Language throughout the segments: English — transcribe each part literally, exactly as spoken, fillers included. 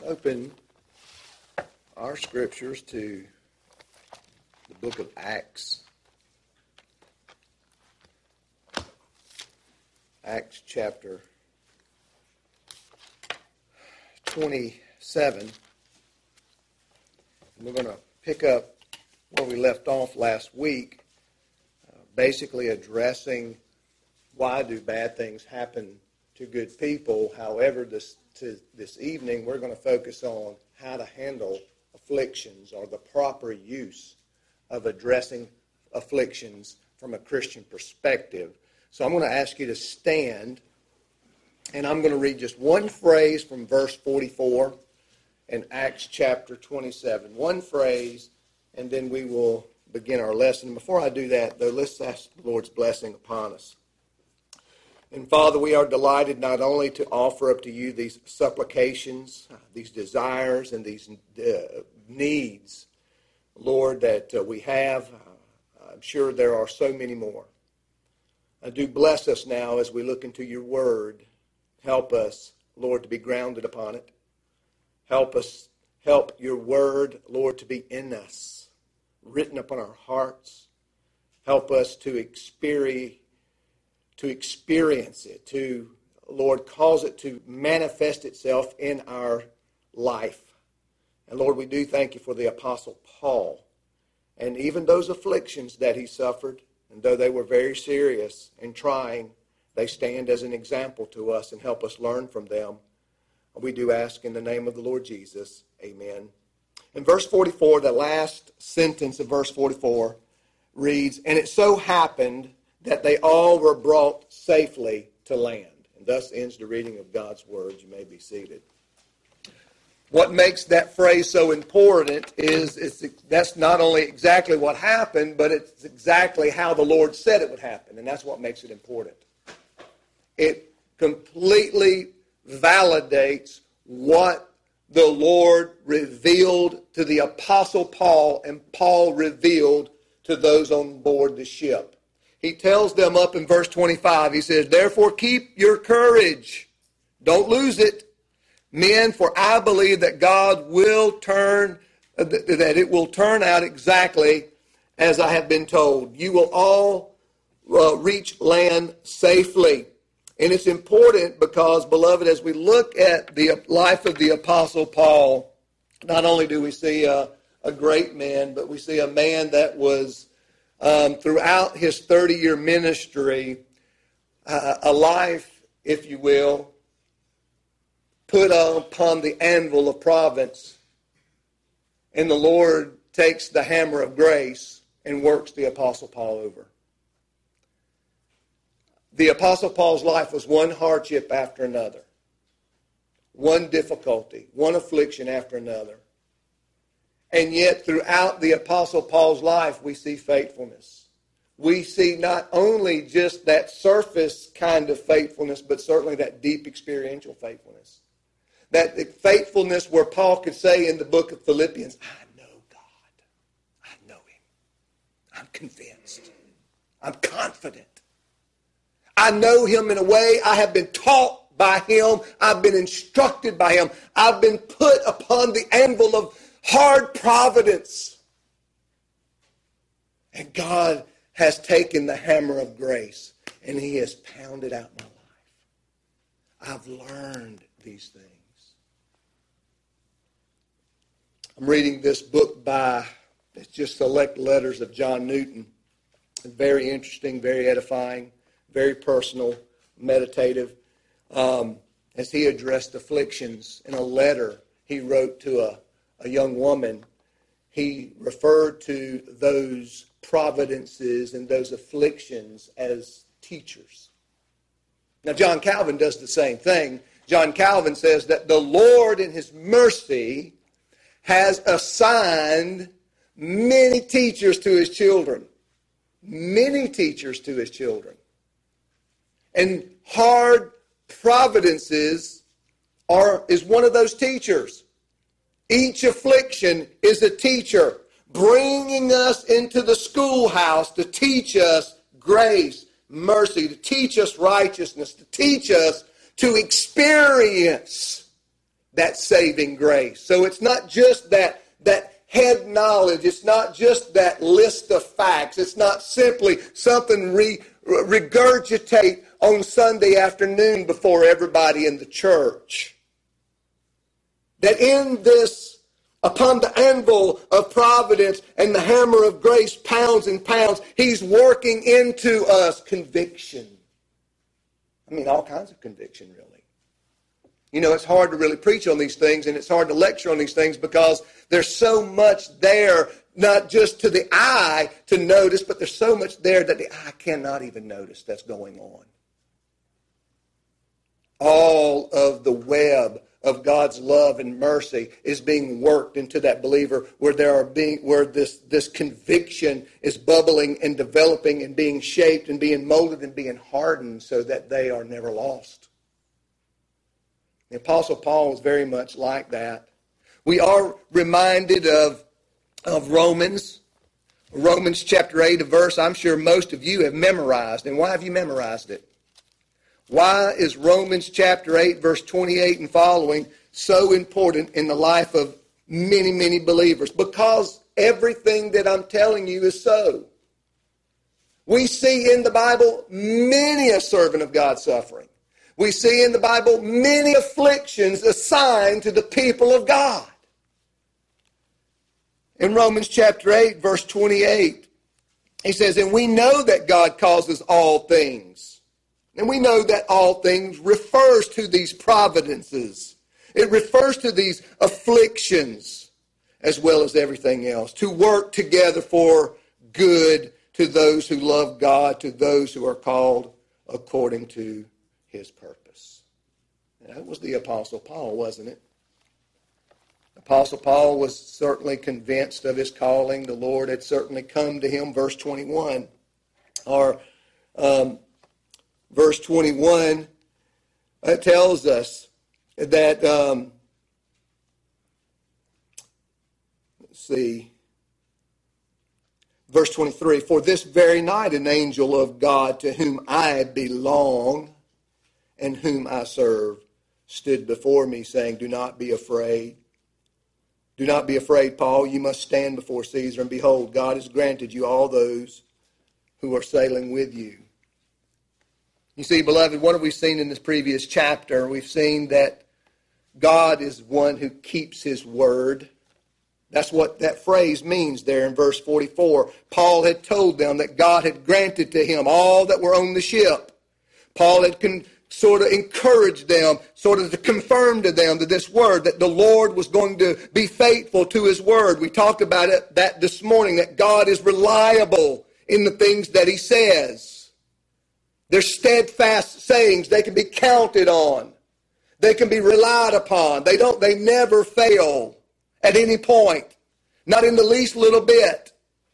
Open our scriptures to the book of Acts. Acts chapter twenty-seven. We're going to pick up where we left off last week, uh, basically addressing why do bad things happen to good people. However, this to this evening, we're going to focus on how to handle afflictions or the proper use of addressing afflictions from a Christian perspective. So I'm going to ask you to stand, and I'm going to read just one phrase from verse forty-four in Acts chapter twenty-seven. One phrase, and then we will begin our lesson. Before I do that, though, let's ask the Lord's blessing upon us. And Father, we are delighted not only to offer up to you these supplications, these desires, and these uh, needs, Lord, that uh, we have. Uh, I'm sure there are so many more. Uh, do bless us now as we look into your word. Help us, Lord, to be grounded upon it. Help us, help your word, Lord, to be in us, written upon our hearts. Help us to experience to experience it, to, Lord, cause it to manifest itself in our life. And Lord, we do thank you for the Apostle Paul and even those afflictions that he suffered, and though they were very serious and trying, they stand as an example to us and help us learn from them. We do ask in the name of the Lord Jesus, amen. In verse forty-four, the last sentence of verse forty-four reads, "And it so happened that they all were brought safely to land." And thus ends the reading of God's word. You may be seated. What makes that phrase so important is it's, that's not only exactly what happened, but it's exactly how the Lord said it would happen. And that's what makes it important. It completely validates what the Lord revealed to the Apostle Paul and Paul revealed to those on board the ship. He tells them up in verse twenty-five, he says, "Therefore keep your courage. Don't lose it, men, for I believe that God will turn, that it will turn out exactly as I have been told. You will all uh, reach land safely." And it's important because, beloved, as we look at the life of the Apostle Paul, not only do we see a, a great man, but we see a man that was Um, throughout his thirty-year ministry, uh, a life, if you will, put upon the anvil of providence. And the Lord takes the hammer of grace and works the Apostle Paul over. The Apostle Paul's life was one hardship after another, one difficulty, one affliction after another. And yet, throughout the Apostle Paul's life, we see faithfulness. We see not only just that surface kind of faithfulness, but certainly that deep experiential faithfulness. That faithfulness where Paul could say in the book of Philippians, "I know God. I know him. I'm convinced. I'm confident. I know him in a way. I have been taught by him. I've been instructed by him. I've been put upon the anvil of hard providence. And God has taken the hammer of grace and he has pounded out my life. I've learned these things." I'm reading this book by, it's just select letters of John Newton. Very interesting, very edifying, very personal, meditative. Um, as he addressed afflictions in a letter he wrote to a a young woman, he referred to those providences and those afflictions as teachers. Now, John Calvin does the same thing. John Calvin says that the Lord in his mercy has assigned many teachers to his children. Many teachers to his children. And hard providences are is one of those teachers. Each affliction is a teacher bringing us into the schoolhouse to teach us grace, mercy, to teach us righteousness, to teach us to experience that saving grace. So it's not just that, that head knowledge. It's not just that list of facts. It's not simply something re, regurgitate on Sunday afternoon before everybody in the church. That in this, upon the anvil of providence and the hammer of grace pounds and pounds, he's working into us conviction. I mean, all kinds of conviction, really. You know, it's hard to really preach on these things, and it's hard to lecture on these things because there's so much there, not just to the eye to notice, but there's so much there that the eye cannot even notice that's going on. All of the web of God's love and mercy is being worked into that believer, where there are being where this, this conviction is bubbling and developing and being shaped and being molded and being hardened so that they are never lost. The Apostle Paul was very much like that. We are reminded of, of Romans, Romans chapter eight, a verse I'm sure most of you have memorized. And why have you memorized it? Why is Romans chapter eight, verse twenty-eight and following so important in the life of many, many believers? Because everything that I'm telling you is so. We see in the Bible many a servant of God suffering. We see in the Bible many afflictions assigned to the people of God. In Romans chapter eight, verse twenty-eight, he says, and we know that God causes all things. And we know that all things refers to these providences. It refers to these afflictions as well as everything else. To work together for good to those who love God, to those who are called according to his purpose. And that was the Apostle Paul, wasn't it? Apostle Paul was certainly convinced of his calling. The Lord had certainly come to him. Verse twenty-one, or um, verse twenty-one, it tells us that, um, let's see, verse twenty-three, for this very night an angel of God to whom I belong and whom I serve stood before me, saying, do not be afraid. Do not be afraid, Paul. You must stand before Caesar, and behold, God has granted you all those who are sailing with you. You see, beloved, what have we seen in this previous chapter? We've seen that God is one who keeps his word. That's what that phrase means there in verse forty-four. Paul had told them that God had granted to him all that were on the ship. Paul had con- sort of encouraged them, sort of to confirm to them that this word, that the Lord was going to be faithful to his word. We talked about it that this morning, that God is reliable in the things that he says. They're steadfast sayings. They can be counted on. They can be relied upon. They don't, they never fail at any point. Not in the least little bit.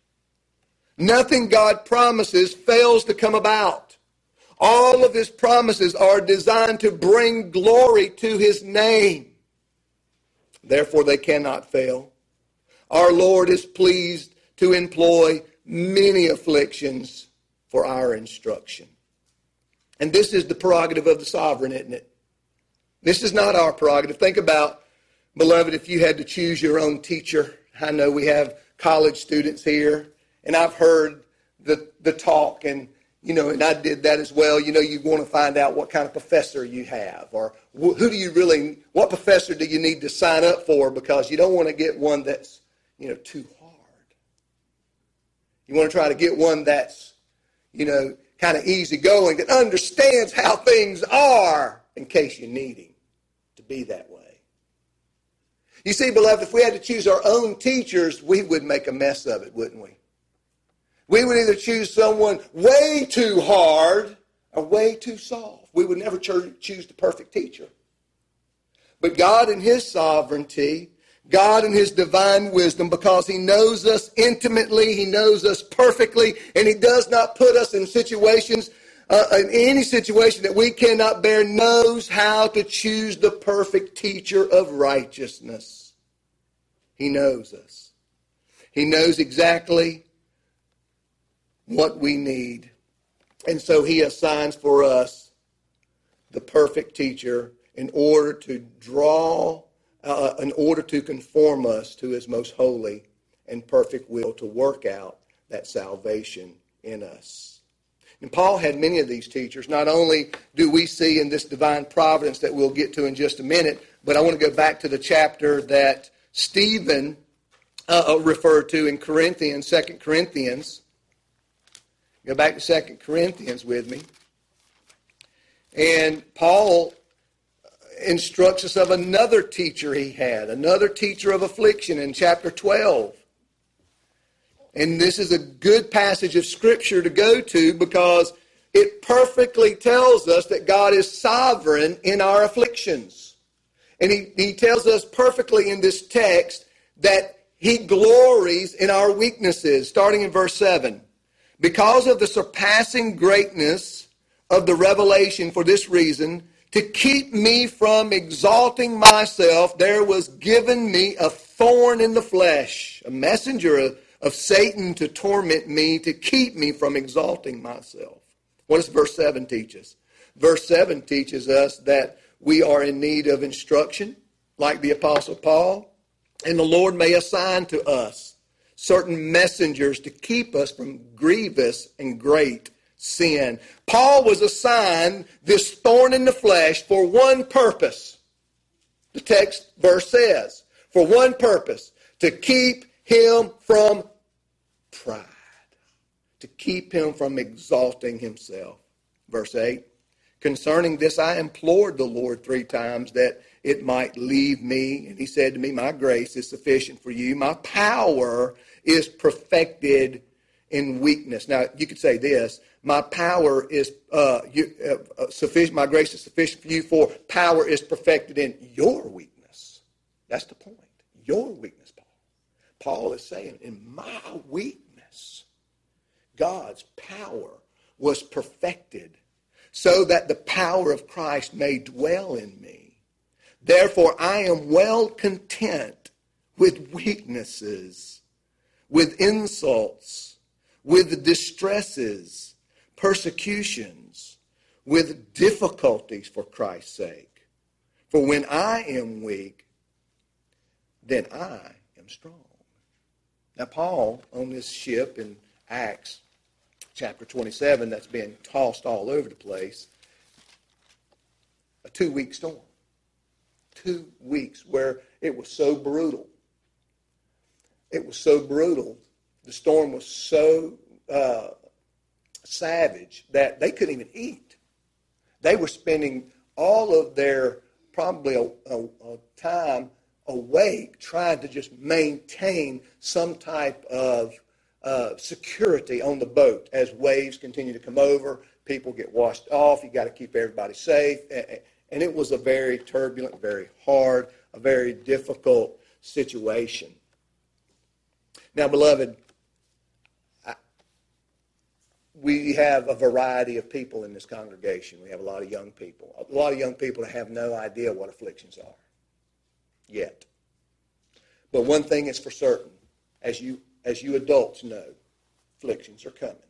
Nothing God promises fails to come about. All of his promises are designed to bring glory to his name. Therefore, they cannot fail. Our Lord is pleased to employ many afflictions for our instruction. And this is the prerogative of the sovereign, isn't it? This is not our prerogative. Think about, beloved, if you had to choose your own teacher. I know we have college students here, and I've heard the, the talk, and you know, and I did that as well. You know, you want to find out what kind of professor you have, or who do you really, what professor do you need to sign up for, because you don't want to get one that's, you know, too hard. You want to try to get one that's, you know, kind of easygoing, that understands how things are in case you need him to be that way. You see, beloved, if we had to choose our own teachers, we would make a mess of it, wouldn't we? We would either choose someone way too hard or way too soft. We would never choose the perfect teacher. But God in his sovereignty, God in his divine wisdom, because he knows us intimately, he knows us perfectly, and he does not put us in situations, uh, in any situation that we cannot bear, knows how to choose the perfect teacher of righteousness. He knows us. He knows exactly what we need. And so he assigns for us the perfect teacher in order to draw uh, in order to conform us to his most holy and perfect will to work out that salvation in us. And Paul had many of these teachers. Not only do we see in this divine providence that we'll get to in just a minute, but I want to go back to the chapter that Stephen uh, referred to in Corinthians, Second Corinthians. Go back to Second Corinthians with me. And Paul instructs us of another teacher he had, another teacher of affliction in chapter twelve. And this is a good passage of Scripture to go to because it perfectly tells us that God is sovereign in our afflictions. And he, he tells us perfectly in this text that he glories in our weaknesses, starting in verse seven. Because of the surpassing greatness of the revelation for this reason, to keep me from exalting myself, there was given me a thorn in the flesh, a messenger of, of Satan to torment me, to keep me from exalting myself. What does verse seven teach us? Verse seven teaches us that we are in need of instruction, like the Apostle Paul, and the Lord may assign to us certain messengers to keep us from grievous and great sin. Paul was assigned this thorn in the flesh for one purpose. The text verse says, for one purpose, to keep him from pride, to keep him from exalting himself. Verse eight, concerning this I implored the Lord three times that it might leave me. And he said to me, my grace is sufficient for you. My power is perfected in weakness. Now, you could say this, my power is uh, you, uh, sufficient, my grace is sufficient for you, for power is perfected in your weakness. That's the point. Your weakness, Paul. Paul is saying, in my weakness, God's power was perfected so that the power of Christ may dwell in me. Therefore, I am well content with weaknesses, with insults, with distresses, persecutions, with difficulties for Christ's sake. For when I am weak, then I am strong. Now, Paul, on this ship in Acts chapter twenty-seven, that's been tossed all over the place, a two-week storm. Two weeks where it was so brutal. It was so brutal. The storm was so uh, savage that they couldn't even eat. They were spending all of their probably a, a, a time awake trying to just maintain some type of uh, security on the boat as waves continue to come over. People get washed off. You got to keep everybody safe. And it was a very turbulent, very hard, a very difficult situation. Now, beloved, I, we have a variety of people in this congregation. We have a lot of young people. A lot of young people that have no idea what afflictions are yet. But one thing is for certain, as you, as you adults know, afflictions are coming.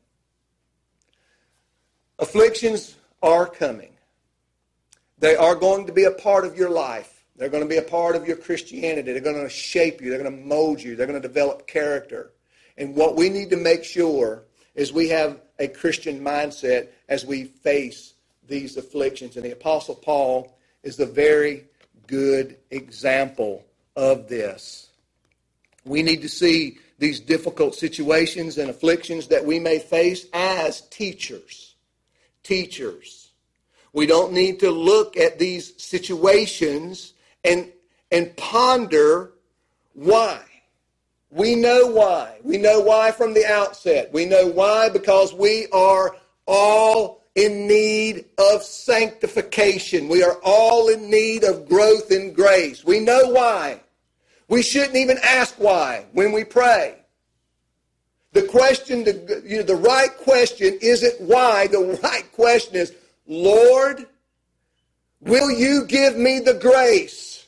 Afflictions are coming. They are going to be a part of your life. They're going to be a part of your Christianity. They're going to shape you. They're going to mold you. They're going to develop character. And what we need to make sure is we have a Christian mindset as we face these afflictions. And the Apostle Paul is a very good example of this. We need to see these difficult situations and afflictions that we may face as teachers. Teachers. We don't need to look at these situations and, and ponder why. We know why. We know why from the outset. We know why because we are all in need of sanctification. We are all in need of growth in grace. We know why. We shouldn't even ask why when we pray. The question, the, you know, the right question isn't why. The right question is, Lord, will you give me the grace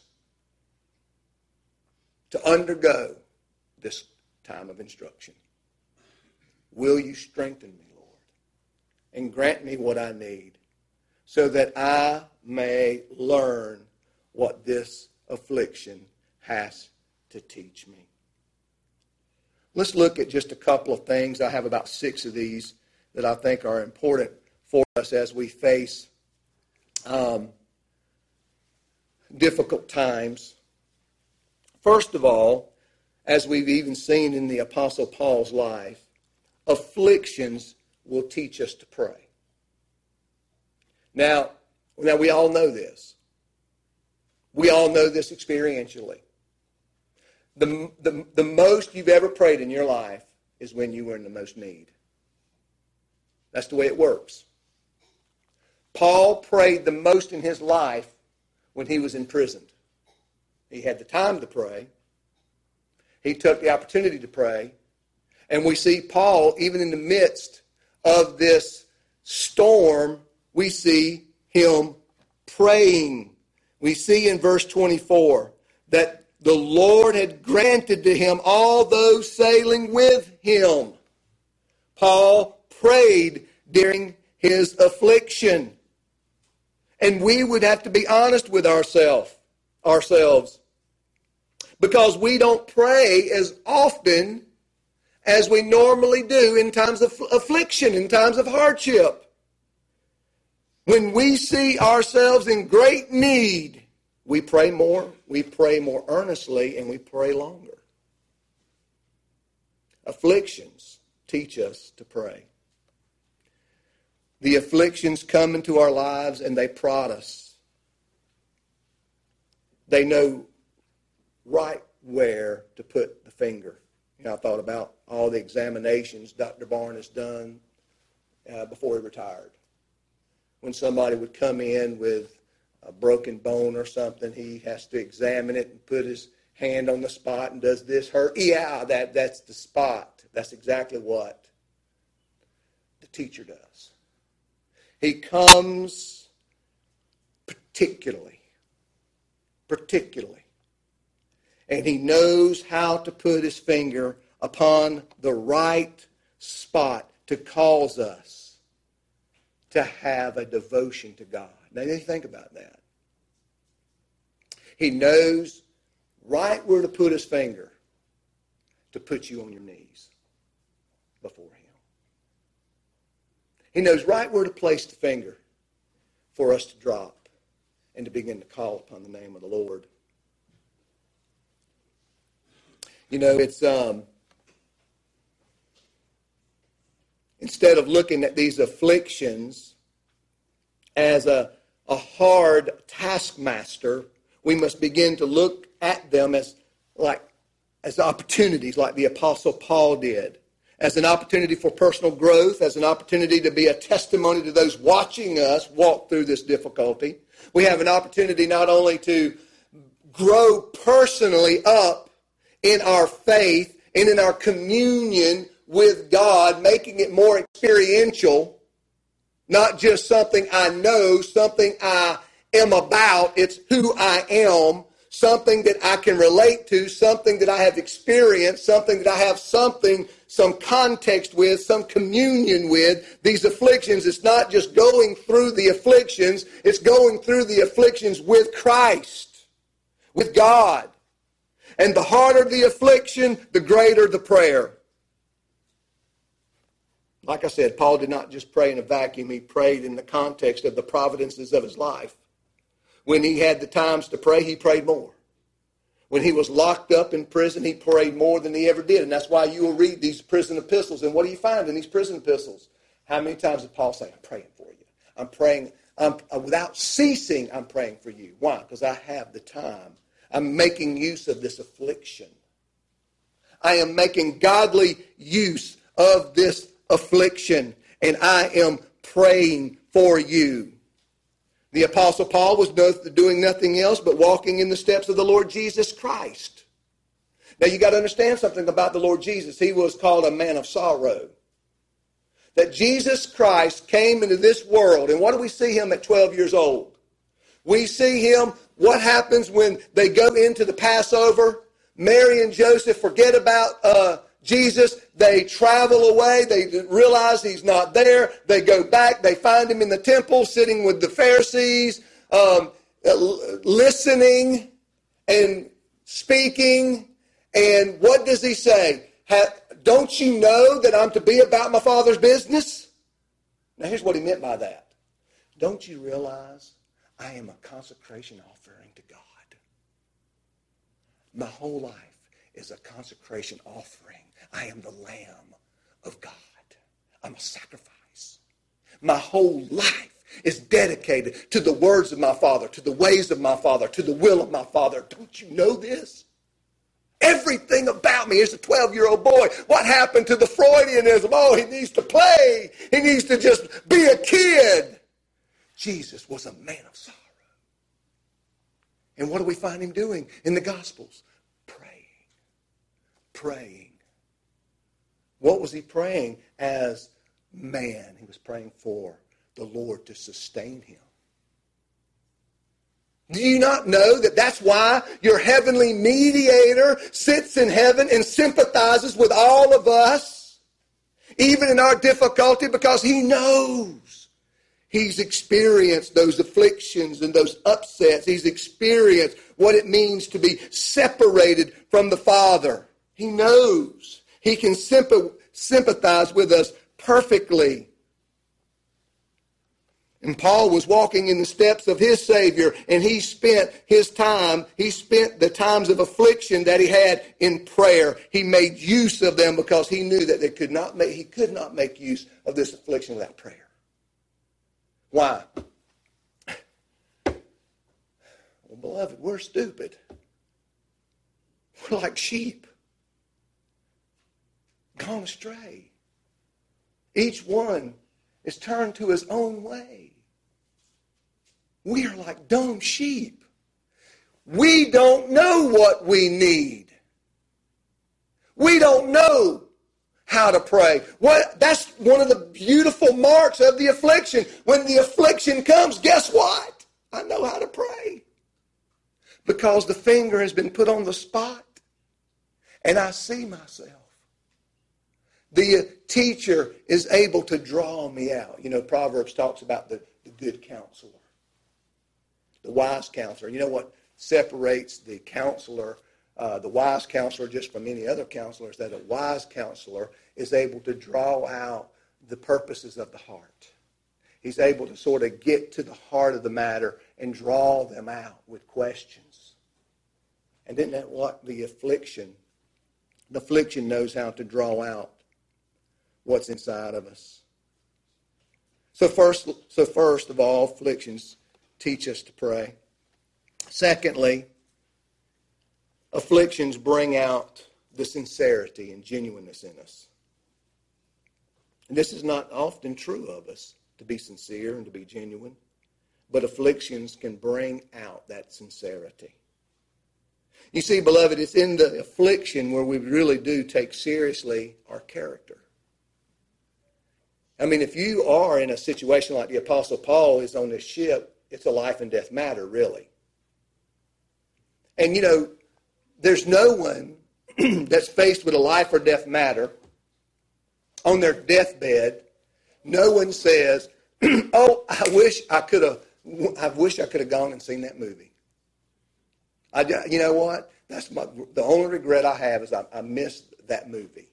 to undergo this time of instruction? Will you strengthen me, Lord, and grant me what I need so that I may learn what this affliction has to teach me. Let's look at just a couple of things. I have about six of these that I think are important for us as we face um, difficult times. First of all, as we've even seen in the Apostle Paul's life, afflictions will teach us to pray. Now, now we all know this. We all know this experientially. The, the, the most you've ever prayed in your life is when you were in the most need. That's the way it works. Paul prayed the most in his life when he was imprisoned. He had the time to pray. He took the opportunity to pray. And we see Paul, even in the midst of this storm, we see him praying. We see in verse twenty-four that the Lord had granted to him all those sailing with him. Paul prayed during his affliction. And we would have to be honest with ourselves, ourselves, because we don't pray as often as we normally do in times of affliction, in times of hardship. When we see ourselves in great need, we pray more, we pray more earnestly, and we pray longer. Afflictions teach us to pray. The afflictions come into our lives and they prod us. They know right where to put the finger. You know, I thought about all the examinations Doctor Barnes has done uh, before he retired. When somebody would come in with a broken bone or something, he has to examine it and put his hand on the spot and does this hurt? Yeah, that, that's the spot. That's exactly what the teacher does. He comes particularly, particularly, and he knows how to put his finger upon the right spot to cause us to have a devotion to God. Now, you think about that. He knows right where to put his finger to put you on your knees before him. He knows right where to place the finger for us to drop and to begin to call upon the name of the Lord. You know, it's um, instead of looking at these afflictions as a a hard taskmaster, we must begin to look at them as like as opportunities, like the Apostle Paul did, as an opportunity for personal growth, as an opportunity to be a testimony to those watching us walk through this difficulty. We have an opportunity not only to grow personally up in our faith and in our communion with God, making it more experiential. Not just something I know, something I am about. It's who I am, something that I can relate to, something that I have experienced, something that I have something, some context with, some communion with. These afflictions, it's not just going through the afflictions, it's going through the afflictions with Christ, with God. And the harder the affliction, the greater the prayer. Like I said, Paul did not just pray in a vacuum. He prayed in the context of the providences of his life. When he had the times to pray, he prayed more. When he was locked up in prison, he prayed more than he ever did. And that's why you will read these prison epistles. And what do you find in these prison epistles? How many times did Paul say, I'm praying for you. I'm praying, I'm, without ceasing, I'm praying for you. Why? Because I have the time. I'm making use of this affliction. I am making godly use of this affliction, and I am praying for you. The Apostle Paul was doing nothing else but walking in the steps of the Lord Jesus Christ. Now you got to understand something about the Lord Jesus. He was called a man of sorrow. That Jesus Christ came into this world, and what do we see him at twelve years old? We see him, what happens when they go into the Passover? Mary and Joseph forget about uh, Jesus. They travel away. They realize he's not there. They go back. They find him in the temple sitting with the Pharisees, um, listening. and speaking. And what does he say? Don't you know that I'm to be about my Father's business? Now here's what he meant by that. Don't you realize I am a consecration offering to God? My whole life is a consecration offering. I am the Lamb of God. I'm a sacrifice. My whole life is dedicated to the words of my Father, to the ways of my Father, to the will of my Father. Don't you know this? Everything about me is a twelve-year-old boy. What happened to the Freudianism? Oh, he needs to play. He needs to just be a kid. Jesus was a man of sorrow. And what do we find him doing in the Gospels? Praying. Praying. What was he praying as man? He was praying for the Lord to sustain him. Do you not know that that's why your heavenly mediator sits in heaven and sympathizes with all of us, even in our difficulty, because he knows he's experienced those afflictions and those upsets. He's experienced what it means to be separated from the Father. He knows he can sympathize with us perfectly. And Paul was walking in the steps of his Savior, and he spent his time, he spent the times of affliction that he had in prayer. He made use of them because he knew that they could not make, he could not make use of this affliction without prayer. Why? Well, beloved, we're stupid. We're like sheep, gone astray. Each one is turned to his own way. We are like dumb sheep. We don't know what we need. We don't know how to pray. What, that's one of the beautiful marks of the affliction. When the affliction comes, guess what? I know how to pray. Because the finger has been put on the spot, and I see myself. The teacher is able to draw me out. You know, Proverbs talks about the, the good counselor, the wise counselor. You know what separates the counselor, uh, the wise counselor just from any other counselor, is that a wise counselor is able to draw out the purposes of the heart. He's able to sort of get to the heart of the matter and draw them out with questions. And isn't that what the affliction, the affliction knows how to draw out what's inside of us. So first, so first of all, afflictions teach us to pray. Secondly, afflictions bring out the sincerity and genuineness in us. And this is not often true of us, to be sincere and to be genuine. But afflictions can bring out that sincerity. You see, beloved, it's in the affliction where we really do take seriously our character. I mean, if you are in a situation like the Apostle Paul is on this ship, it's a life and death matter, really. And, you know, there's no one that's faced with a life or death matter on their deathbed. No one says, oh, I wish I could have, I wish I could have gone and seen that movie. I, you know what? That's my, the only regret I have is I, I missed that movie.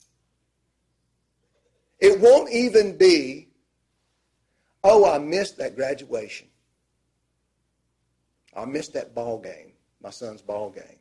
It won't even be, oh, I missed that graduation. I missed that ball game, my son's ball game.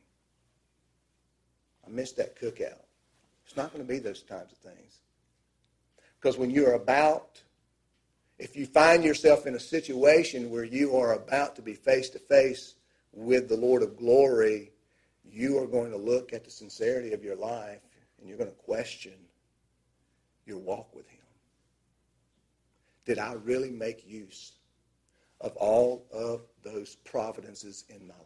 I missed that cookout. It's not going to be those types of things. Because when you're about, if you find yourself in a situation where you are about to be face to face with the Lord of glory, you are going to look at the sincerity of your life and you're going to question your walk with him. Did I really make use of all of those providences in my life?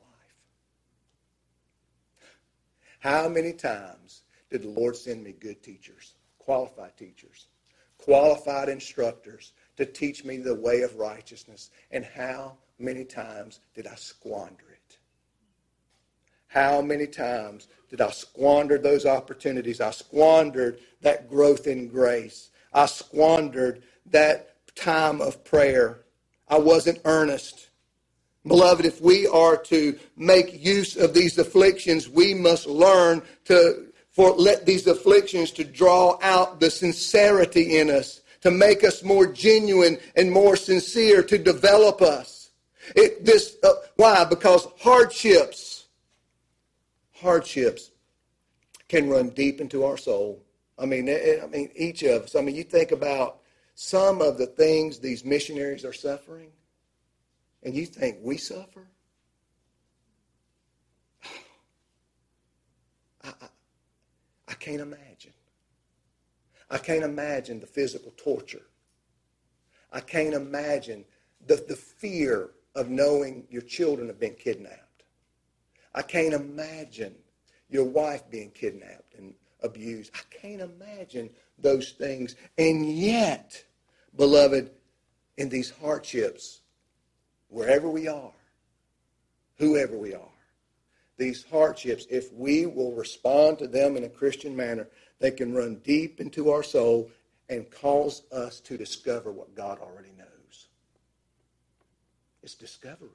How many times did the Lord send me good teachers, qualified teachers, qualified instructors to teach me the way of righteousness? And how many times did I squander it? How many times did I squander those opportunities? I squandered that growth in grace. I squandered that time of prayer. I wasn't earnest. Beloved, if we are to make use of these afflictions, we must learn to for let these afflictions to draw out the sincerity in us, to make us more genuine and more sincere, to develop us. It, this uh, why? Because hardships, hardships can run deep into our soul. I mean, I mean, each of us. I mean, you think about some of the things these missionaries are suffering, and you think we suffer? I, I, I can't imagine. I can't imagine the physical torture. I can't imagine the, the fear of knowing your children have been kidnapped. I can't imagine your wife being kidnapped and abused. I can't imagine those things. And yet, beloved, in these hardships, wherever we are, whoever we are, these hardships, if we will respond to them in a Christian manner, they can run deep into our soul and cause us to discover what God already knows. It's discovery.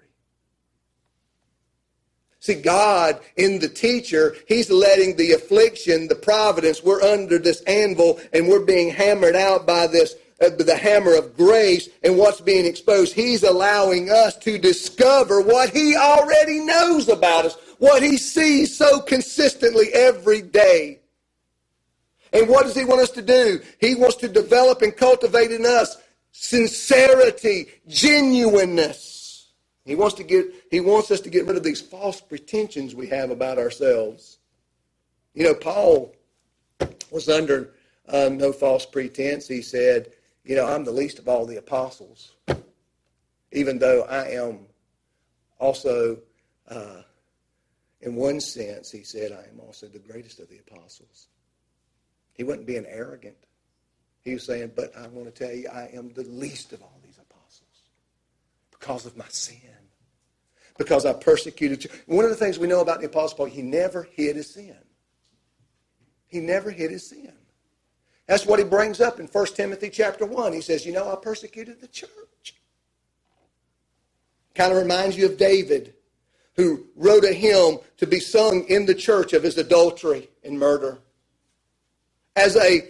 See, God, in the teacher, He's letting the affliction, the providence, we're under this anvil and we're being hammered out by this, uh, the hammer of grace, and what's being exposed. He's allowing us to discover what He already knows about us, what He sees so consistently every day. And what does He want us to do? He wants to develop and cultivate in us sincerity, genuineness. He wants to get, He wants us to get rid of these false pretensions we have about ourselves. You know, Paul was under uh, no false pretense. He said, you know, I'm the least of all the apostles, even though I am also, uh, in one sense, he said, I am also the greatest of the apostles. He wasn't being arrogant. He was saying, but I want to tell you, I am the least of all these apostles because of my sin. Because I persecuted you. One of the things we know about the Apostle Paul, he never hid his sin. He never hid his sin. That's what he brings up in First Timothy chapter one. He says, you know, I persecuted the church. Kind of reminds you of David, who wrote a hymn to be sung in the church of his adultery and murder as a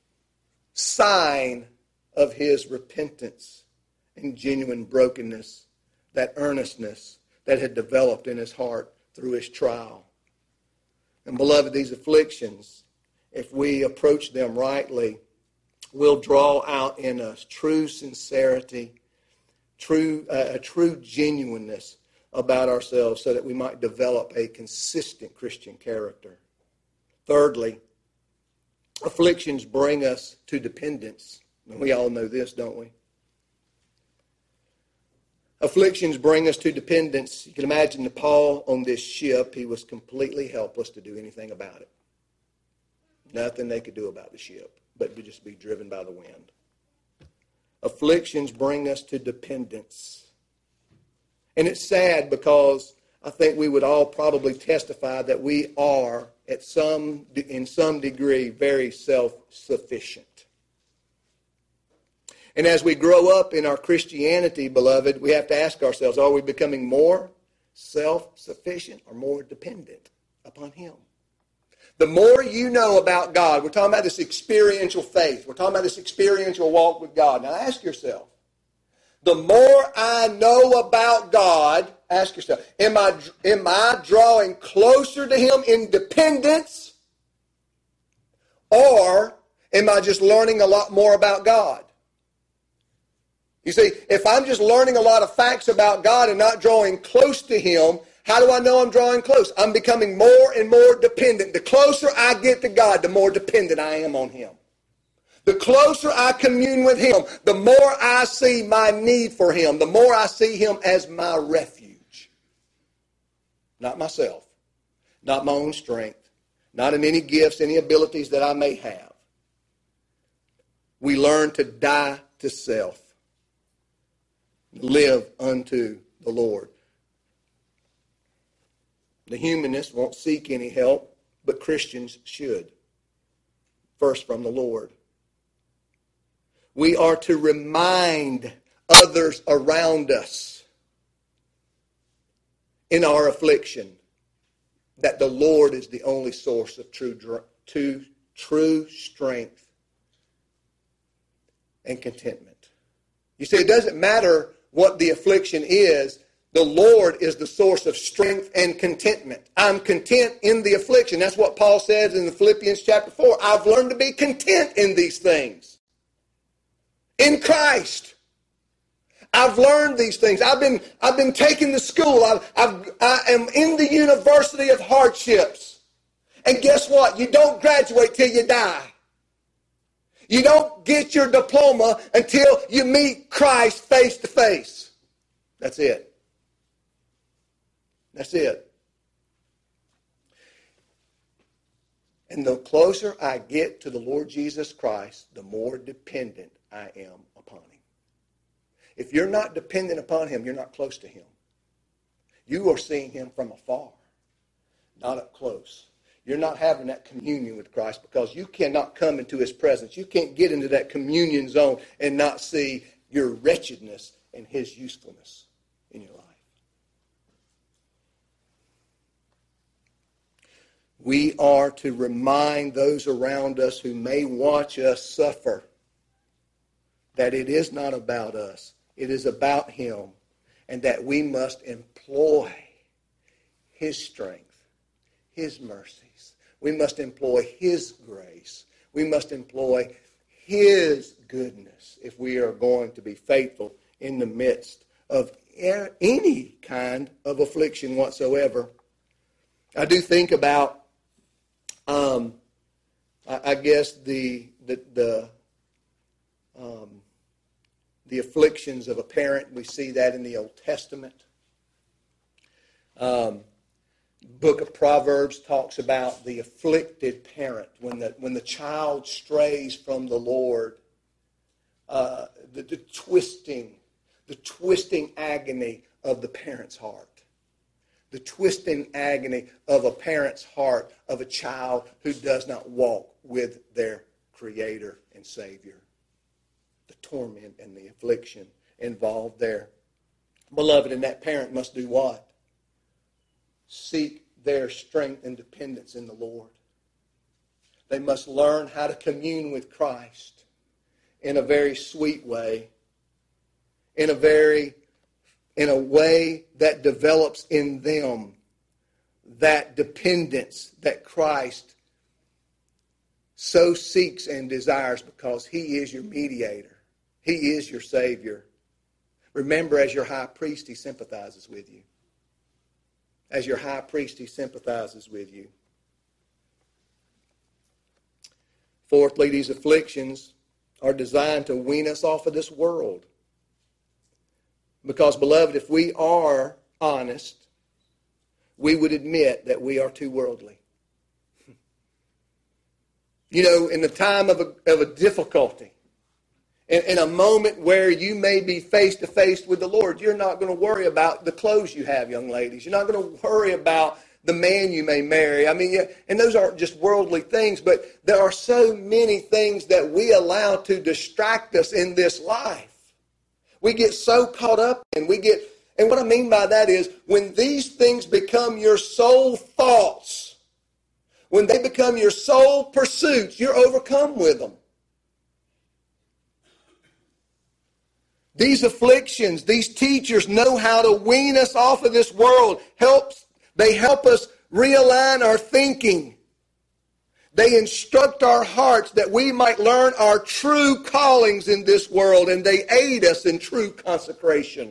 sign of his repentance and genuine brokenness, that earnestness that had developed in his heart through his trial. And beloved, these afflictions, if we approach them rightly, will draw out in us true sincerity, true uh, a true genuineness about ourselves so that we might develop a consistent Christian character. Thirdly, afflictions bring us to dependence. And we all know this, don't we? Afflictions bring us to dependence. You can imagine Paul on this ship. He was completely helpless to do anything about it. Nothing they could do about the ship, but to just be driven by the wind. Afflictions bring us to dependence. And it's sad because I think we would all probably testify that we are, at some, in some degree, very self-sufficient. And as we grow up in our Christianity, beloved, we have to ask ourselves, are we becoming more self-sufficient or more dependent upon Him? The more you know about God, we're talking about this experiential faith. We're talking about this experiential walk with God. Now ask yourself, the more I know about God, ask yourself, am I, am I drawing closer to Him in dependence? Or am I just learning a lot more about God? You see, if I'm just learning a lot of facts about God and not drawing close to Him, how do I know I'm drawing close? I'm becoming more and more dependent. The closer I get to God, the more dependent I am on Him. The closer I commune with Him, the more I see my need for Him, the more I see Him as my refuge. Not myself, not my own strength, not in any gifts, any abilities that I may have. We learn to die to self. Live unto the Lord. The humanist won't seek any help, but Christians should. First from the Lord. We are to remind others around us in our affliction that the Lord is the only source of true, true, true strength and contentment. You see, it doesn't matter what the affliction is. The Lord is the source of strength and contentment. I'm content in the affliction. That's what Paul says in the Philippians chapter four. I've learned to be content in these things. In Christ. I've learned these things. I've been, I've been taken to school. I've, I've, I am in the university of hardships. And guess what? You don't graduate till you die. You don't get your diploma until you meet Christ face to face. That's it. That's it. And the closer I get to the Lord Jesus Christ, the more dependent I am upon Him. If you're not dependent upon Him, you're not close to Him. You are seeing Him from afar, not up close. You're not having that communion with Christ because you cannot come into His presence. You can't get into that communion zone and not see your wretchedness and His usefulness in your life. We are to remind those around us who may watch us suffer that it is not about us. It is about Him, and that we must employ His strength, His mercies. We must employ His grace. We must employ His goodness if we are going to be faithful in the midst of any kind of affliction whatsoever. I do think about Um, I, I guess the the the, um, the afflictions of a parent. We see that in the Old Testament. Um, Book of Proverbs talks about the afflicted parent when the when the child strays from the Lord. Uh, the, the twisting, the twisting agony of the parent's heart. The twisting agony of a parent's heart of a child who does not walk with their Creator and Savior. The torment and the affliction involved there. Beloved, and that parent must do what? Seek their strength and dependence in the Lord. They must learn how to commune with Christ in a very sweet way, in a very in a way that develops in them that dependence that Christ so seeks and desires because He is your mediator. He is your Savior. Remember, as your high priest, He sympathizes with you. As your high priest, He sympathizes with you. Fourthly, these afflictions are designed to wean us off of this world. Because, beloved, if we are honest, we would admit that we are too worldly. You know, in the time of a, of a difficulty, in, in a moment where you may be face to face with the Lord, you're not going to worry about the clothes you have, young ladies. You're not going to worry about the man you may marry. I mean, yeah, and those aren't just worldly things, but there are so many things that we allow to distract us in this life. We get so caught up and we get, and what I mean by that is when these things become your sole thoughts, when they become your sole pursuits, you're overcome with them. These afflictions, these teachers know how to wean us off of this world. Helps, they help us realign our thinking. They instruct our hearts that we might learn our true callings in this world, and they aid us in true consecration.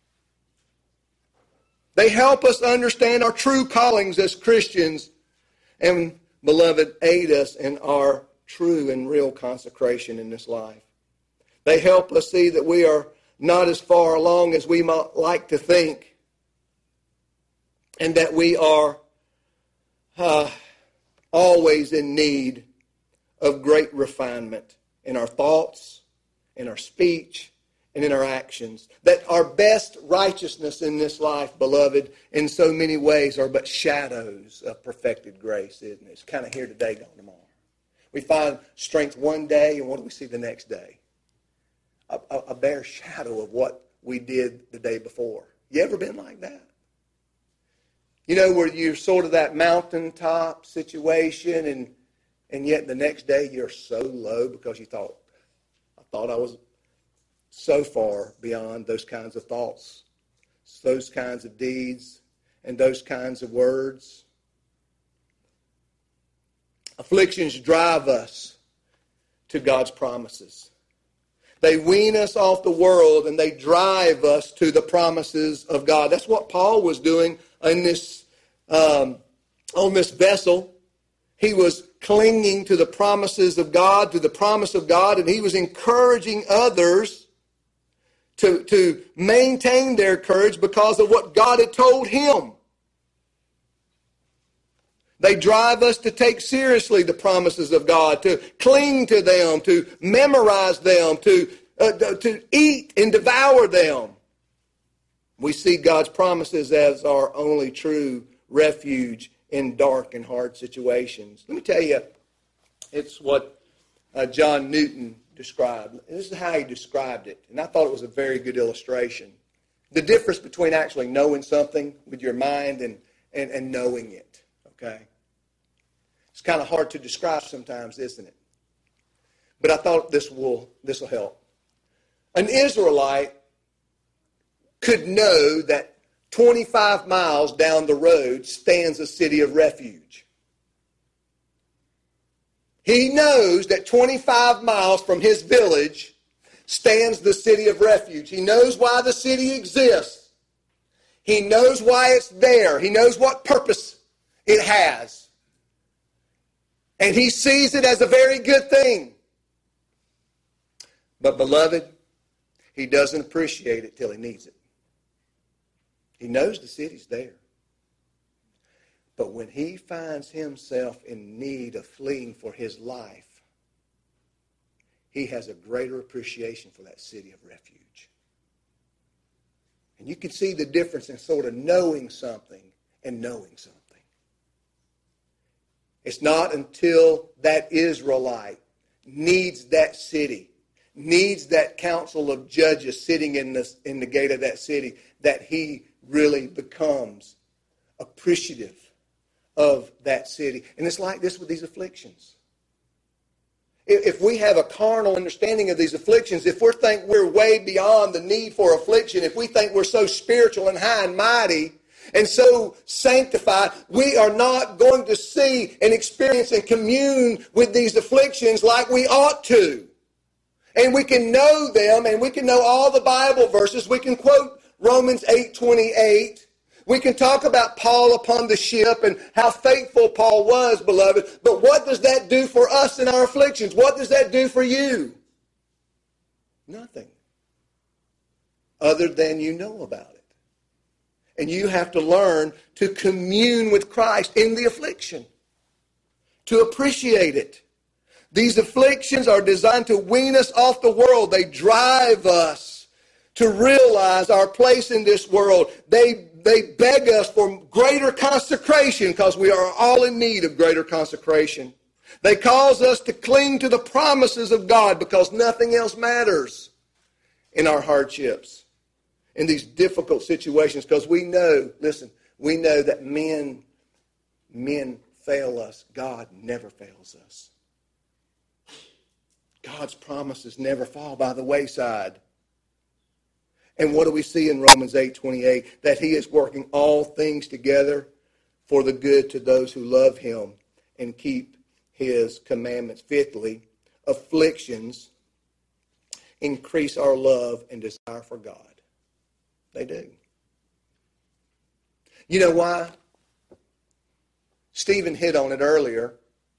They help us understand our true callings as Christians, and, beloved, aid us in our true and real consecration in this life. They help us see that we are not as far along as we might like to think, and that we are uh, always in need of great refinement in our thoughts, in our speech, and in our actions. That our best righteousness in this life, beloved, in so many ways are but shadows of perfected grace, isn't it? It's kind of here today, gone tomorrow. We find strength one day, and what do we see the next day? A, a, a bare shadow of what we did the day before. You ever been like that? You know, where you're sort of that mountaintop situation, and and yet the next day you're so low because you thought, I thought I was so far beyond those kinds of thoughts, those kinds of deeds, and those kinds of words. Afflictions drive us to God's promises. They wean us off the world and they drive us to the promises of God. That's what Paul was doing in this um, on this vessel. He was clinging to the promises of God, to the promise of God, and he was encouraging others to, to maintain their courage because of what God had told him. They drive us to take seriously the promises of God, to cling to them, to memorize them, to, uh, to eat and devour them. We see God's promises as our only true refuge in dark and hard situations. Let me tell you, it's what uh, John Newton described. This is how he described it, and I thought it was a very good illustration. The difference between actually knowing something with your mind and, and, and knowing it, okay? It's kind of hard to describe sometimes, isn't it? But I thought this will this will help. An Israelite could know that twenty-five miles down the road stands a city of refuge. He knows that twenty-five miles from his village stands the city of refuge. He knows why the city exists. He knows why it's there. He knows what purpose it has. And he sees it as a very good thing. But beloved, he doesn't appreciate it till he needs it. He knows the city's there. But when he finds himself in need of fleeing for his life, he has a greater appreciation for that city of refuge. And you can see the difference in sort of knowing something and knowing something. It's not until that Israelite needs that city, needs that council of judges sitting in the, in the gate of that city, that he really becomes appreciative of that city. And it's like this with these afflictions. If we have a carnal understanding of these afflictions, if we think we're way beyond the need for affliction, if we think we're so spiritual and high and mighty, and so sanctified, we are not going to see and experience and commune with these afflictions like we ought to. And we can know them, and we can know all the Bible verses. We can quote Romans eight twenty-eight. We can talk about Paul upon the ship and how faithful Paul was, beloved. But what does that do for us in our afflictions? What does that do for you? Nothing. Other than you know about it. And you have to learn to commune with Christ in the affliction, to appreciate it. These afflictions are designed to wean us off the world. They drive us to realize our place in this world. They, they beg us for greater consecration because we are all in need of greater consecration. They cause us to cling to the promises of God because nothing else matters in our hardships, in these difficult situations, because we know, listen, we know that men, men fail us. God never fails us. God's promises never fall by the wayside. And what do we see in Romans eight twenty-eight? That he is working all things together for the good to those who love him and keep his commandments. Fifthly, afflictions increase our love and desire for God. They do. You know why? Stephen hit on it earlier.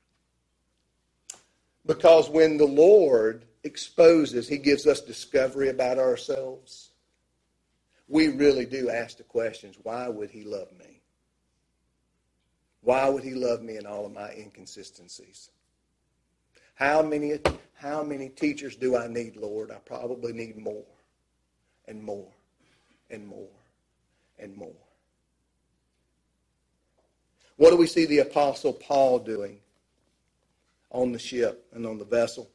Because when the Lord exposes, he gives us discovery about ourselves, we really do ask the questions, why would he love me? Why would he love me in all of my inconsistencies? How many, how many teachers do I need, Lord? I probably need more and more. And more and more. What do we see the Apostle Paul doing on the ship and on the vessel?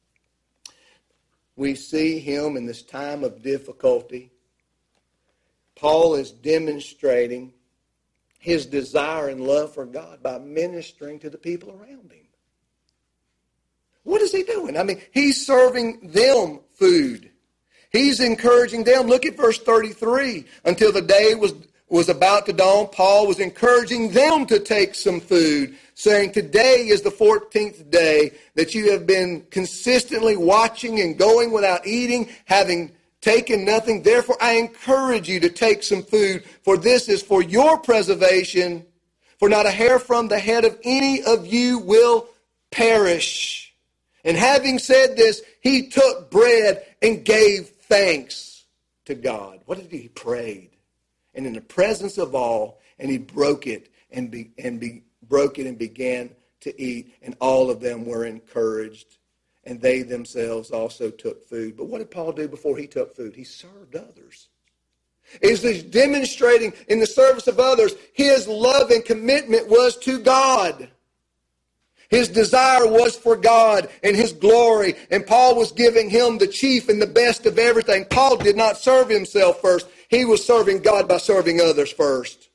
We see him in this time of difficulty. Paul is demonstrating his desire and love for God by ministering to the people around him. What is he doing? I mean, he's serving them food. He's encouraging them. Look at verse thirty-three. Until the day was, was about to dawn, Paul was encouraging them to take some food, saying, today is the fourteenth day that you have been consistently watching and going without eating, having taken nothing. Therefore, I encourage you to take some food, for this is for your preservation, for not a hair from the head of any of you will perish. And having said this, he took bread and gave thanks to God. What did he? He prayed. And in the presence of all, and he broke it and be, and be, broke it and began to eat. And all of them were encouraged. And they themselves also took food. But what did Paul do before he took food? He served others. Is he demonstrating in the service of others his love and commitment was to God. His desire was for God and his glory. And Paul was giving him the chief and the best of everything. Paul did not serve himself first. He was serving God by serving others first.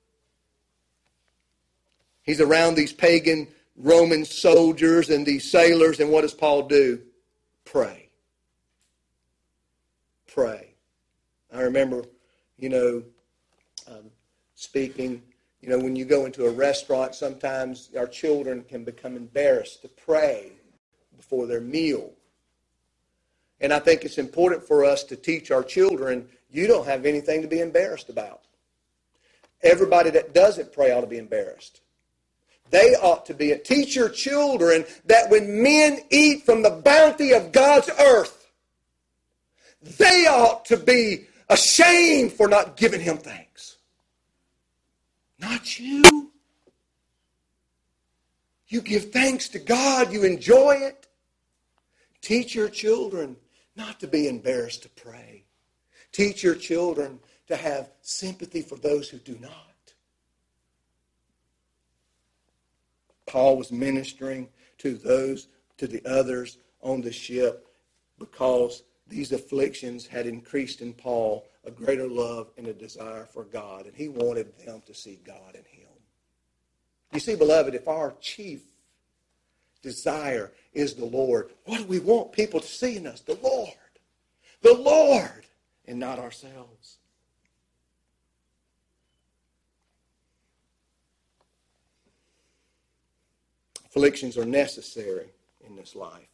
He's around these pagan Roman soldiers and these sailors. And what does Paul do? Pray. Pray. I remember, you know, um, speaking... You know, when you go into a restaurant, sometimes our children can become embarrassed to pray before their meal. And I think it's important for us to teach our children, you don't have anything to be embarrassed about. Everybody that doesn't pray ought to be embarrassed. They ought to be. Teach your children that when men eat from the bounty of God's earth, they ought to be ashamed for not giving him thanks. Not you. You give thanks to God. You enjoy it. Teach your children not to be embarrassed to pray. Teach your children to have sympathy for those who do not. Paul was ministering to those, to the others on the ship because these afflictions had increased in Paul a greater love and a desire for God. And he wanted them to see God in him. You see, beloved, if our chief desire is the Lord, what do we want people to see in us? The Lord. The Lord, and not ourselves. Afflictions are necessary in this life.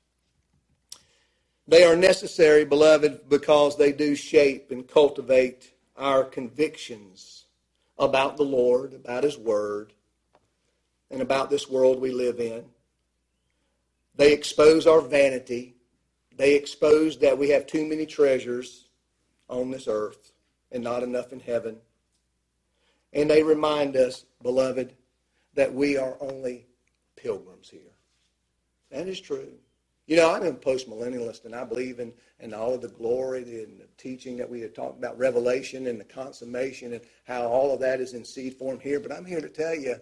They are necessary, beloved, because they do shape and cultivate our convictions about the Lord, about his word, and about this world we live in. They expose our vanity. They expose that we have too many treasures on this earth and not enough in heaven. And they remind us, beloved, that we are only pilgrims here. That is true. You know, I'm a post-millennialist, and I believe in, in all of the glory and the teaching that we had talked about, Revelation and the consummation and how all of that is in seed form here. But I'm here to tell you,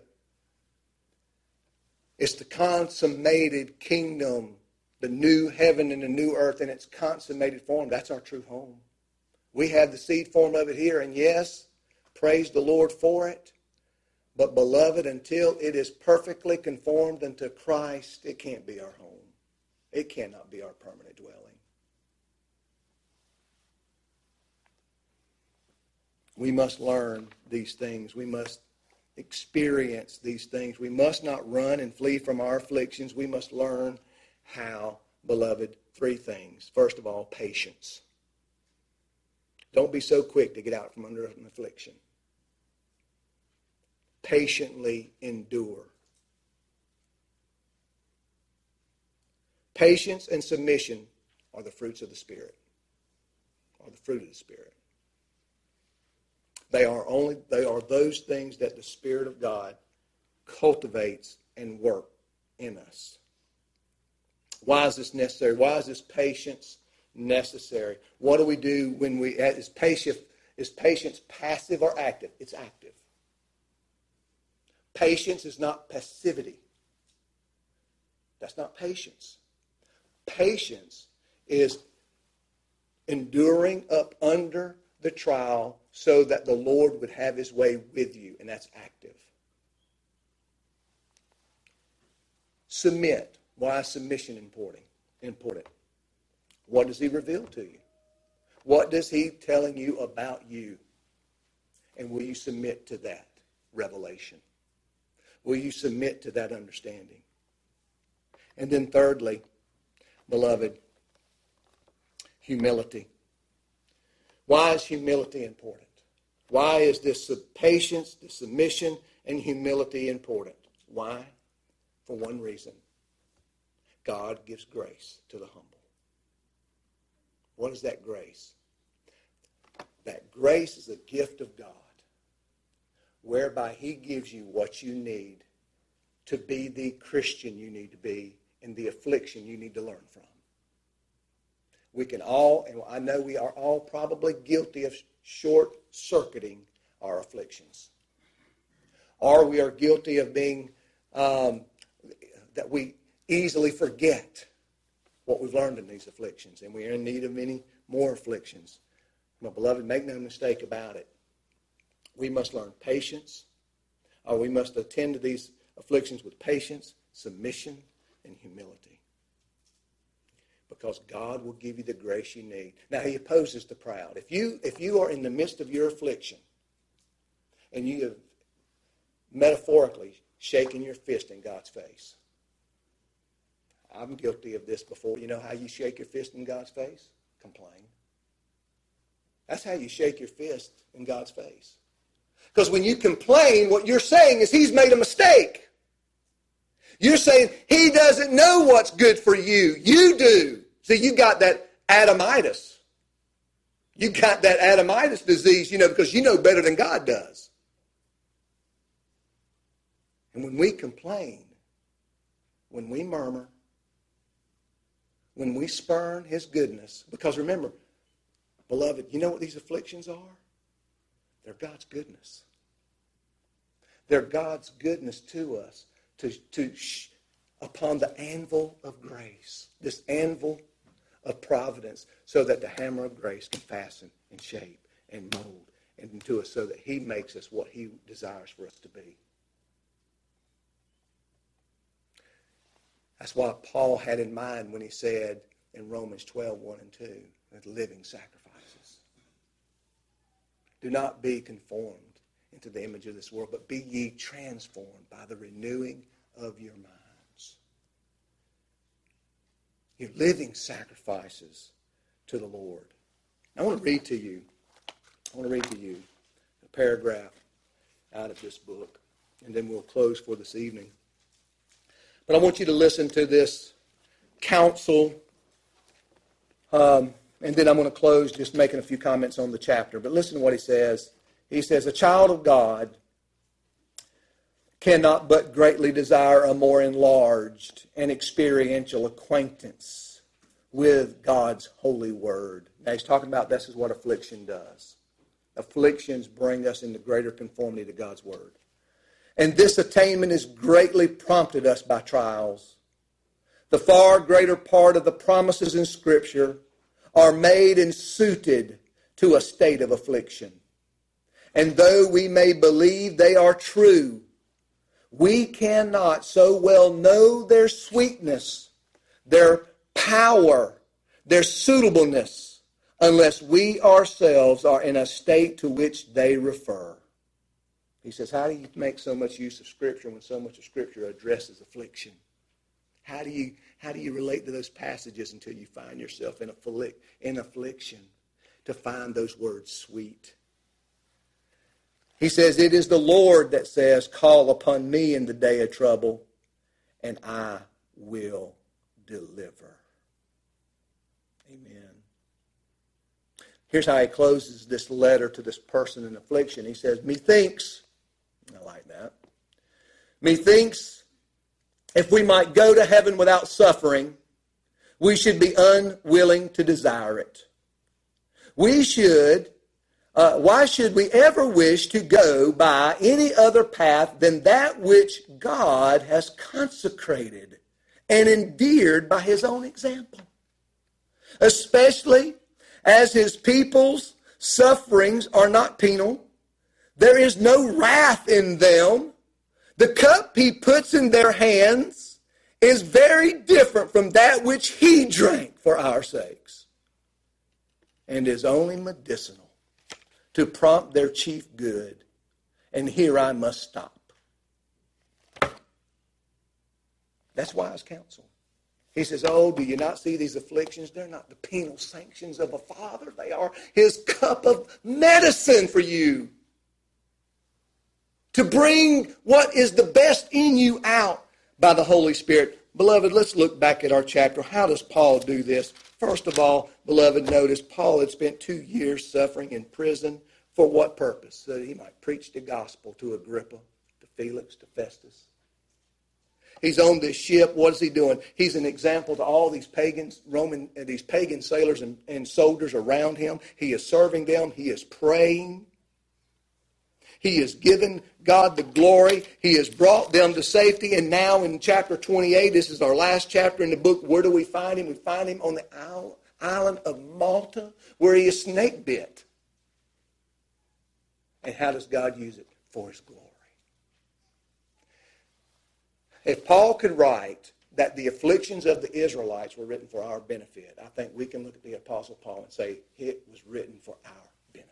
it's the consummated kingdom, the new heaven and the new earth in its consummated form. That's our true home. We have the seed form of it here, and yes, praise the Lord for it. But, beloved, until it is perfectly conformed unto Christ, it can't be our home. It cannot be our permanent dwelling. We must learn these things. We must experience these things. We must not run and flee from our afflictions. We must learn how, beloved, three things. First of all, patience. Don't be so quick to get out from under an affliction. Patiently endure. Patience and submission are the fruits of the Spirit, are the fruit of the Spirit. They are only they are those things that the Spirit of God cultivates and works in us. Why is this necessary? Why is this patience necessary? What do we do when we is patience is patience passive or active? It's active. Patience is not passivity. That's not patience. Patience is enduring up under the trial so that the Lord would have his way with you, and that's active. Submit. Why is submission important? Important. What does he reveal to you? What does he telling you about you? And will you submit to that revelation? Will you submit to that understanding? And then thirdly, beloved, humility. Why is humility important? Why is this patience, the submission, and humility important? Why? For one reason. God gives grace to the humble. What is that grace? That grace is a gift of God, whereby he gives you what you need to be the Christian you need to be in the affliction you need to learn from. We can all, and I know we are all probably guilty of short-circuiting our afflictions. Or we are guilty of being, um, that we easily forget what we've learned in these afflictions, and we are in need of many more afflictions. My beloved, make no mistake about it. We must learn patience, or we must attend to these afflictions with patience, submission, and humility. Because God will give you the grace you need. Now, he opposes the proud. If you, if you are in the midst of your affliction, and you have metaphorically shaken your fist in God's face, I'm guilty of this before. You know how you shake your fist in God's face? Complain. That's how you shake your fist in God's face. Because when you complain, what you're saying is he's made a mistake. You're saying he doesn't know what's good for you. You do. See, you got that Adamitis. You got that Adamitis disease, you know, because you know better than God does. And when we complain, when we murmur, when we spurn his goodness, because remember, beloved, you know what these afflictions are? They're God's goodness. They're God's goodness to us, to, to sh- upon the anvil of grace, this anvil of providence, so that the hammer of grace can fasten and shape and mold into us so that he makes us what he desires for us to be. That's what Paul had in mind when he said in Romans twelve, one and two, that living sacrifices. Do not be conformed into the image of this world, but be ye transformed by the renewing of your minds. You're living sacrifices to the Lord. I want to read to you, I want to read to you a paragraph out of this book, and then we'll close for this evening. But I want you to listen to this counsel, um, and then I'm going to close just making a few comments on the chapter. But listen to what he says. He says, a child of God cannot but greatly desire a more enlarged and experiential acquaintance with God's holy word. Now he's talking about this is what affliction does. Afflictions bring us into greater conformity to God's word. And this attainment has greatly prompted us by trials. The far greater part of the promises in Scripture are made and suited to a state of affliction. And though we may believe they are true, we cannot so well know their sweetness, their power, their suitableness, unless we ourselves are in a state to which they refer. He says, how do you make so much use of Scripture when so much of Scripture addresses affliction? How do you, how do you relate to those passages until you find yourself in, afflic- in affliction to find those words sweet? He says, it is the Lord that says, call upon me in the day of trouble, and I will deliver. Amen. Here's how he closes this letter to this person in affliction. He says, methinks, I like that, methinks if we might go to heaven without suffering, we should be unwilling to desire it. We should, uh, why should we ever wish to go by any other path than that which God has consecrated and endeared by his own example? Especially as his peoples sufferings are not penal. There is no wrath in them. The cup he puts in their hands is very different from that which he drank for our sakes, and is only medicinal to prompt their chief good. And here I must stop. That's wise counsel. He says, oh, do you not see these afflictions? They're not the penal sanctions of a father. They are his cup of medicine for you, to bring what is the best in you out by the Holy Spirit. Beloved, let's look back at our chapter. How does Paul do this? First of all, beloved, notice Paul had spent two years suffering in prison. For what purpose? So that he might preach the gospel to Agrippa, to Felix, to Festus. He's on this ship. What is he doing? He's an example to all these pagans, Roman, these pagan sailors and, and soldiers around him. He is serving them. He is praying. He has given God the glory. He has brought them to safety. And now in chapter twenty-eight, this is our last chapter in the book, where do we find him? We find him on the island of Malta, where he is snake bit. And how does God use it? For his glory. If Paul could write that the afflictions of the Israelites were written for our benefit, I think we can look at the Apostle Paul and say it was written for our benefit.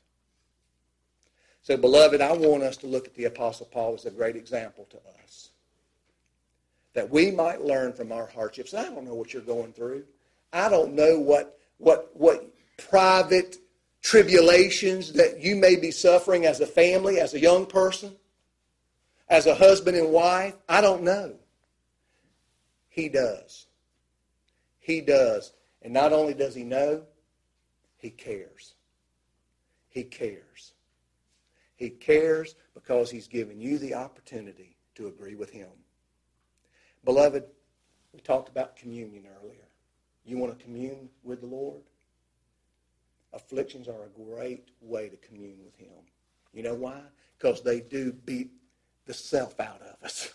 So, beloved, I want us to look at the Apostle Paul as a great example to us, that we might learn from our hardships. I don't know what you're going through. I don't know what what what private tribulations that you may be suffering as a family, as a young person, as a husband and wife. I don't know. He does. He does. And not only does he know, he cares. He cares. He cares because he's given you the opportunity to agree with him. Beloved, we talked about communion earlier. You want to commune with the Lord? Afflictions are a great way to commune with him. You know why? Because they do beat the self out of us.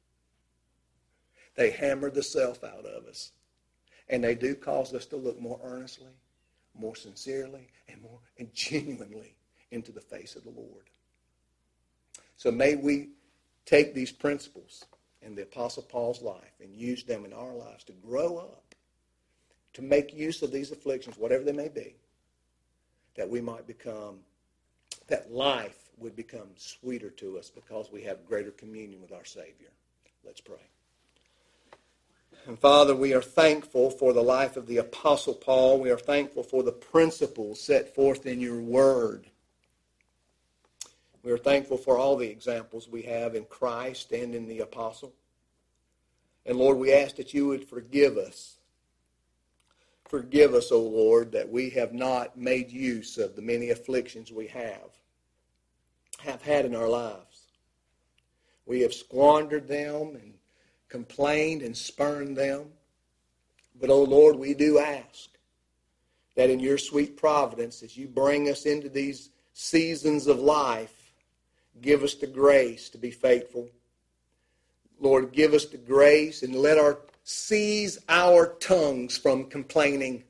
They hammer the self out of us. And they do cause us to look more earnestly, more sincerely, and more and genuinely into the face of the Lord. So may we take these principles in the Apostle Paul's life and use them in our lives to grow up, to make use of these afflictions, whatever they may be, that we might become, that life would become sweeter to us because we have greater communion with our Savior. Let's pray. And Father, we are thankful for the life of the Apostle Paul. We are thankful for the principles set forth in your word. We are thankful for all the examples we have in Christ and in the Apostle. And Lord, we ask that you would forgive us. Forgive us, O Lord, that we have not made use of the many afflictions we have, have had in our lives. We have squandered them and complained and spurned them. But, O Lord, we do ask that in your sweet providence, as you bring us into these seasons of life, give us the grace to be faithful. Lord, give us the grace and let our seize our tongues from complaining.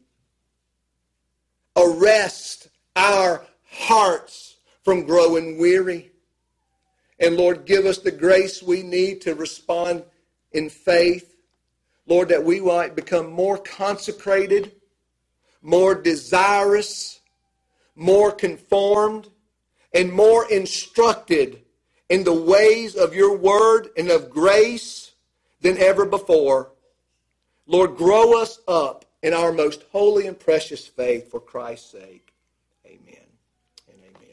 Arrest our hearts from growing weary. And Lord, give us the grace we need to respond in faith. Lord, that we might become more consecrated, more desirous, more conformed, and more instructed in the ways of your word and of grace than ever before. Lord, grow us up in our most holy and precious faith for Christ's sake. Amen and amen.